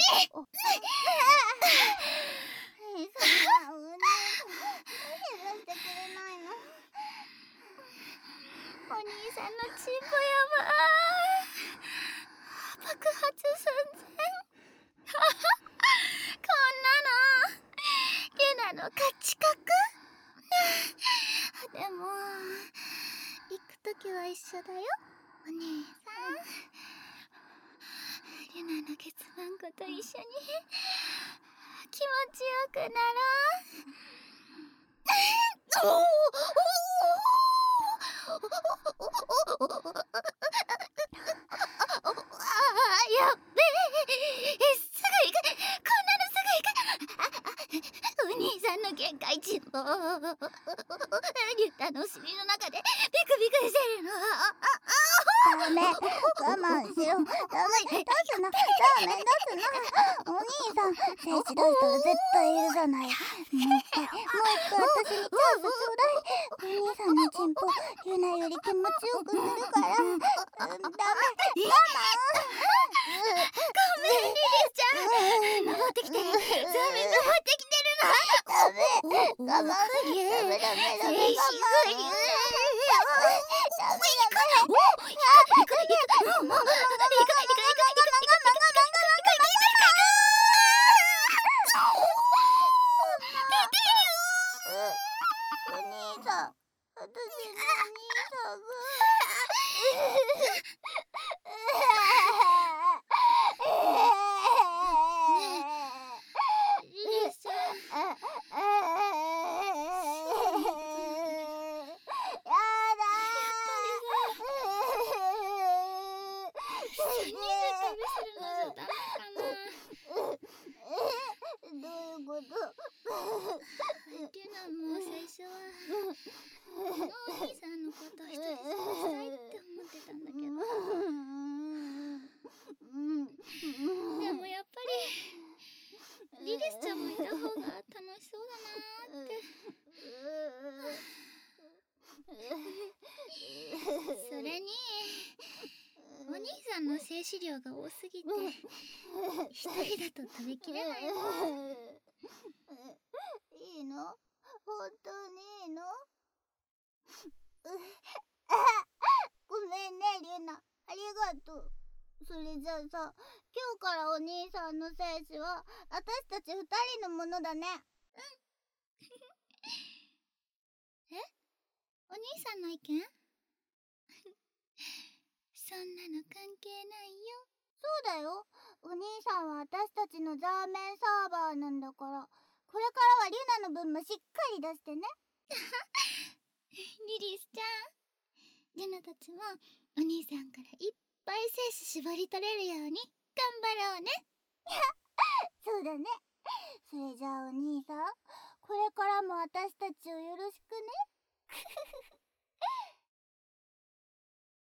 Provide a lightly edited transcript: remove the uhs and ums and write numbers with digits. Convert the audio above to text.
お兄さんのチンポやばー。爆発寸前。こんなのユナの価値格。でも行くときは一緒だよ、お兄さん。ユナのケツマンコと一緒に気持ちよくなろう。やっべえ、すぐ行く。こんなのすぐ行く。お兄さんの限界チンポ。リュタの尻の中でビクビクしてるの。 ダメ、我慢しろ。ダメ、出すな、ダメ、出すな。お兄さん、精子出したら絶対許さない。もう一回、私にチャンスちょうだい。お兄さんのチンポ、ユナより気持ちよくするから。ダメ、我慢。 ごめん、リリスちゃん。登ってきて。ザメ登ってきてるの。 ダメ、我慢。ダメ、ダメ、ダメ、ダメ、我慢。お兄さん、私のお兄さんが。 リリスちゃん。一緒にいる旅するのじゃダメかな。 どういうこと？ リュナも最初はこのお兄さんのこと一人にしたいって思ってたんだけど、でもやっぱりリリスちゃんもいた方が楽しそうだなーって。それにお兄さんの精子量が多すぎて一人だと食べきれないの。 いいの？本当にいいの？ごめんね、リュナ。ありがとう。それじゃあさ、今日からお兄さんの精子は私たち二人のものだね。 え？お兄さんの意見？そんなの関係ないよ。 そうだよ。お兄さんは私たちのザーメンサーバーなんだから、これからはリュナの分もしっかり出してね。 リリスちゃん、リュナたちもお兄さんからいっぱい精子絞り取れるように頑張ろうね。 そうだね。それじゃあお兄さん、これからも私たちをよ